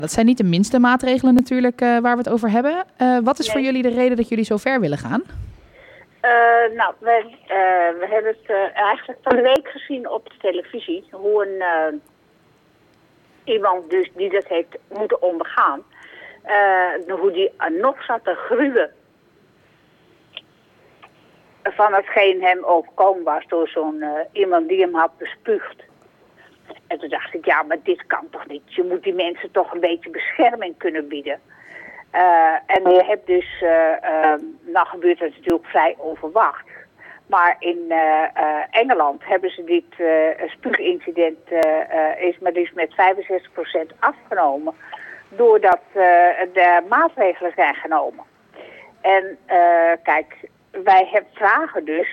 Dat zijn niet de minste maatregelen natuurlijk waar we het over hebben. Wat is voor jullie de reden dat jullie zo ver willen gaan? We hebben het eigenlijk van de week gezien op de televisie. Hoe iemand dus die dat heeft moeten ondergaan. Hoe die nog zat te gruwen van hetgeen hem overkomen was door zo'n iemand die hem had bespuugd. En toen dacht ik, ja, maar dit kan toch niet. Je moet die mensen toch een beetje bescherming kunnen bieden. En je hebt dus, nou gebeurt het natuurlijk vrij onverwacht. Maar in Engeland hebben ze dit spuugincident is maar dus met 65% afgenomen. Doordat de maatregelen zijn genomen. En kijk, wij vragen dus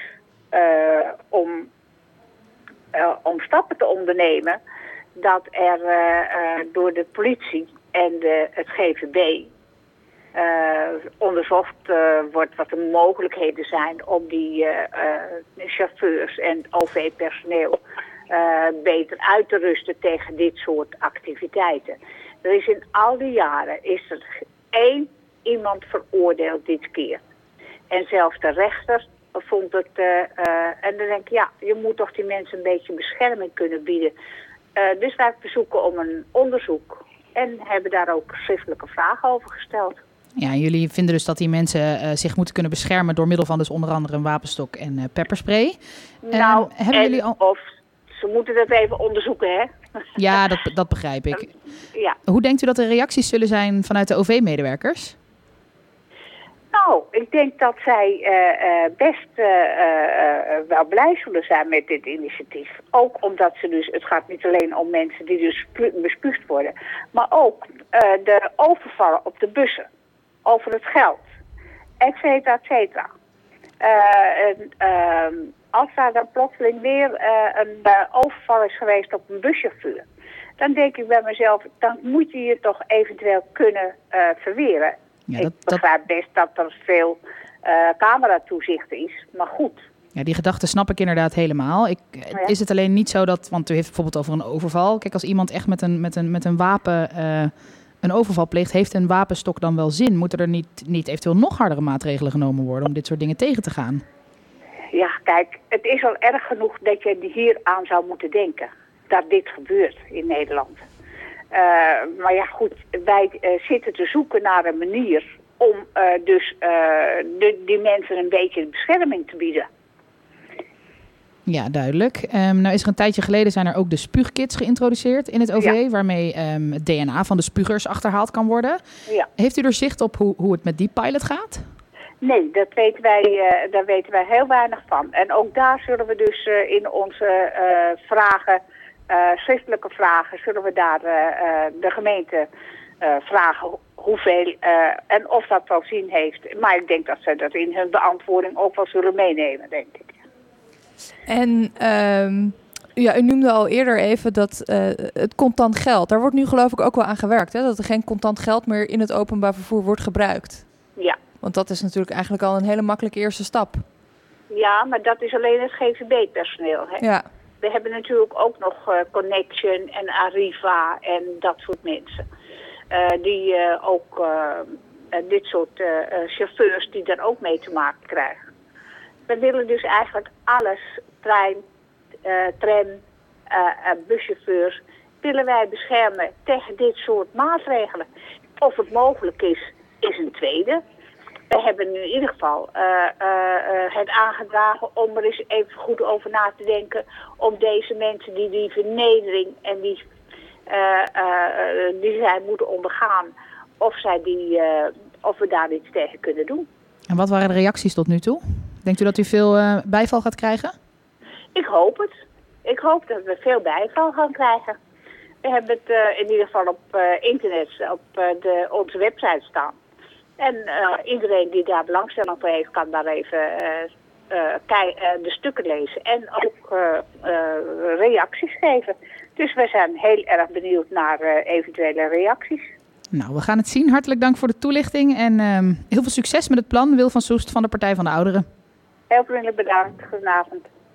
om stappen te ondernemen dat er door de politie en het GVB onderzocht wordt wat de mogelijkheden zijn om die chauffeurs en OV-personeel beter uit te rusten tegen dit soort activiteiten. Er is in al die jaren is er 1 iemand veroordeeld dit keer. En zelfs de rechter vond het, en dan denk ik, ja, je moet toch die mensen een beetje bescherming kunnen bieden. Dus wij verzoeken om een onderzoek en hebben daar ook schriftelijke vragen over gesteld. Ja, jullie vinden dus dat die mensen zich moeten kunnen beschermen door middel van dus onder andere een wapenstok en pepperspray. Nou, hebben jullie al... of ze moeten dat even onderzoeken, hè? Ja, dat begrijp ik. Ja. Hoe denkt u dat de reacties zullen zijn vanuit de OV-medewerkers? Nou, ik denk dat zij best wel blij zullen zijn met dit initiatief. Ook omdat ze dus, het gaat niet alleen om mensen die dus bespuugd worden, maar ook de overvallen op de bussen, over het geld, et cetera, et cetera. Als daar dan plotseling weer een overval is geweest op een buschauffeur, dan denk ik bij mezelf, dan moet je je toch eventueel kunnen verweren. Ja, ik begrijp best dat er veel cameratoezicht is, maar goed. Ja, die gedachte snap ik inderdaad helemaal. Is het alleen niet zo dat, want u heeft bijvoorbeeld over een overval. Kijk, als iemand echt met een wapen een overval pleegt, heeft een wapenstok dan wel zin? Moeten er niet eventueel nog hardere maatregelen genomen worden om dit soort dingen tegen te gaan? Ja, kijk, het is al erg genoeg dat je hier aan zou moeten denken. Dat dit gebeurt in Nederland. Maar ja, goed, wij zitten te zoeken naar een manier om die mensen een beetje bescherming te bieden. Ja, duidelijk. Nou is er een tijdje geleden zijn er ook de spuugkits geïntroduceerd in het OV, waarmee het DNA van de spuugers achterhaald kan worden. Ja. Heeft u er zicht op hoe het met die pilot gaat? Nee, daar weten wij heel weinig van. En ook daar zullen we dus in onze vragen, schriftelijke vragen, zullen we daar de gemeente vragen hoeveel en of dat wel zin heeft. Maar ik denk dat ze dat in hun beantwoording ook wel zullen meenemen, denk ik. En u noemde al eerder even dat het contant geld, daar wordt nu geloof ik ook wel aan gewerkt, hè? Dat er geen contant geld meer in het openbaar vervoer wordt gebruikt. Ja. Want dat is natuurlijk eigenlijk al een hele makkelijke eerste stap. Ja, maar dat is alleen het GVB-personeel. Hè? Ja. We hebben natuurlijk ook nog Connection en Arriva en dat soort mensen. Die ook dit soort chauffeurs die daar ook mee te maken krijgen. We willen dus eigenlijk alles, trein, tram, buschauffeurs, willen wij beschermen tegen dit soort maatregelen. Of het mogelijk is een tweede. We hebben nu in ieder geval het aangedragen om er eens even goed over na te denken om deze mensen die vernedering en die zij moeten ondergaan, of we daar iets tegen kunnen doen. En wat waren de reacties tot nu toe? Denkt u dat u veel bijval gaat krijgen? Ik hoop het. Ik hoop dat we veel bijval gaan krijgen. We hebben het in ieder geval op internet, op onze website staan. En iedereen die daar belangstelling voor heeft, kan daar even de stukken lezen en ook reacties geven. Dus we zijn heel erg benieuwd naar eventuele reacties. Nou, we gaan het zien. Hartelijk dank voor de toelichting en heel veel succes met het plan. Wil van Soest van de Partij van de Ouderen. Heel vriendelijk bedankt. Goedenavond.